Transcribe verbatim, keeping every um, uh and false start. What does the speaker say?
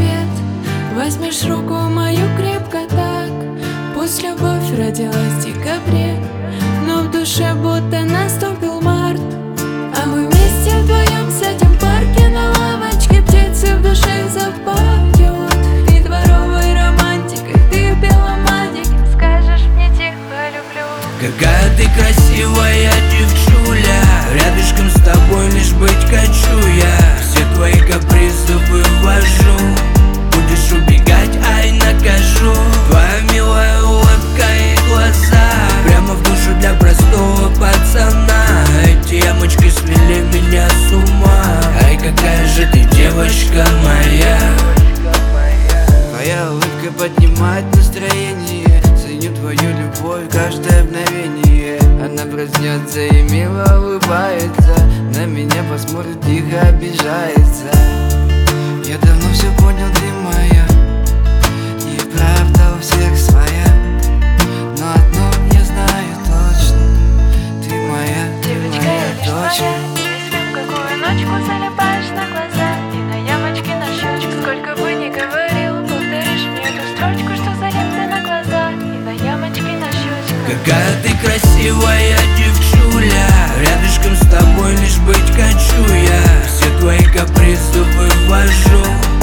рассвет, возьмешь руку мою крепко так. Пусть любовь родилась в декабре, но в душе будто наступил март. А мы вместе вдвоем сядем в парке на лавочке, птицы в душе запоют. Ты дворовой романтикой, ты в белом мантике, скажешь мне тихо люблю. Какая ты красивая девчуля, рядышком с тобой лишь быть хочу я. Все твои капризы вывожу, будешь убегать, ай накажу. Твоя милая улыбка и глаза прямо в душу для простого пацана. Эти ямочки свели меня с ума. Ай, какая же ты девочка моя. Твоя улыбка поднимает настроение, ценю твою любовь каждое мгновение. Она проснется и мило улыбается, на меня посмотрит, тихо обижается. Я давно все понял, ты моя, и правда у всех своя. Но одно я знаю точно, ты моя, ты моя дочь. Если в какую ночку залипаешь на глаза и на ямочке на щечке, сколько бы ни говорил, повторишь мне эту строчку, что залип ты на глаза и на ямочке на щечке. Какая ты красивая девчуля, рядышком с тобой лишь быть хочу я. Все твои капризы вывожу,